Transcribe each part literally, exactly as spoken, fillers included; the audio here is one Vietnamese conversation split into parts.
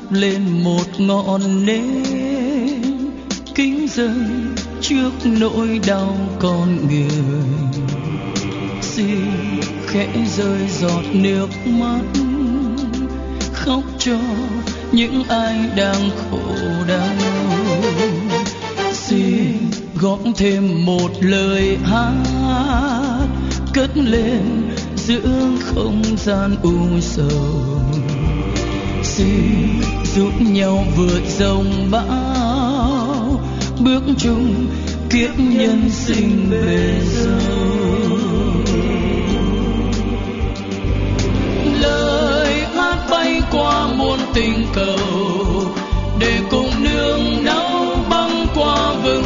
lên một ngọn nến kính dâng trước nỗi đau con người. Xin khẽ rơi giọt nước mắt khóc cho những ai đang khổ đau. Xin góp thêm một lời hát cất lên giữa không gian u sầu. Xin giúp nhau vượt dòng bão bước chung kiếp nhân sinh bề dâu. Lời hát bay qua muôn tình cầu để cùng nương náu băng qua vực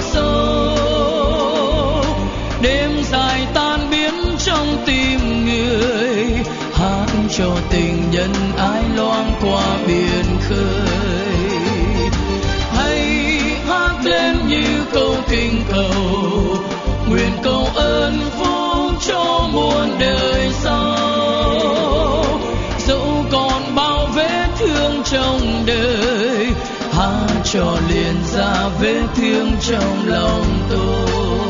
sâu. Đêm dài tan biến trong tim người, hát cho tình nhân ái loang qua biển khơi. Hay hát lên như câu kinh cầu, nguyện cầu ơn phúc cho muôn đời sau. Dẫu còn bao vết thương trong đời, hát cho liền ra vết thương trong lòng tôi.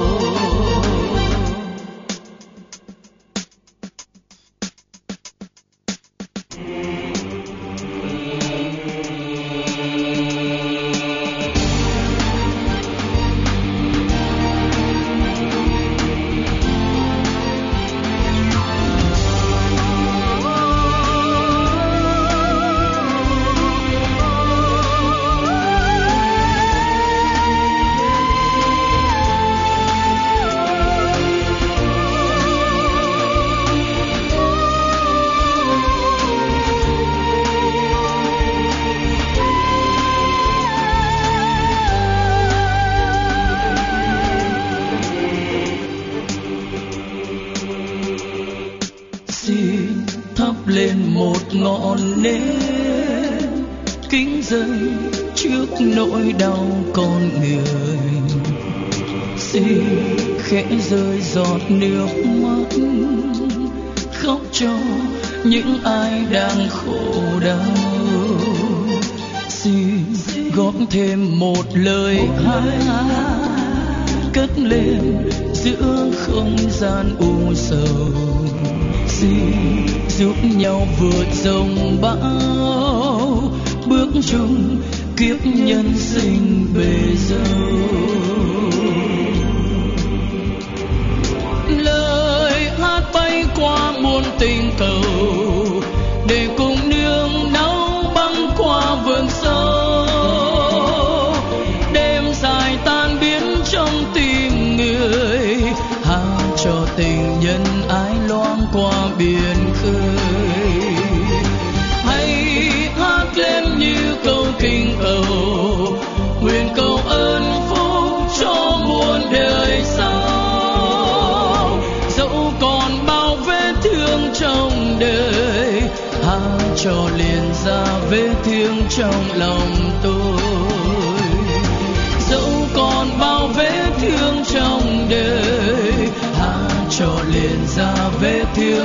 Lên một ngọn nến kính dâng trước nỗi đau con người. Xin khẽ rơi giọt nước mắt khóc cho những ai đang khổ đau. Xin góp thêm một lời hát cất lên giữa không gian u sầu. Xin giúp nhau vượt dòng bão bước chung kiếp nhân sinh bề dâu. Lời hát bay qua muôn tình cầu để cùng nương náu băng qua vườn sâu. Đêm dài tan biến trong tim người, hát cho tình nhân ái loang qua biển khơi. Hay hát lên như câu kinh cầu, nguyện cầu ơn phúc cho muôn đời sau. Dẫu còn bao vết thương trong đời, hát cho liền ra vết thương trong lòng tôi. Dẫu còn bao vết thương trong đời, hát cho liền ra vết thương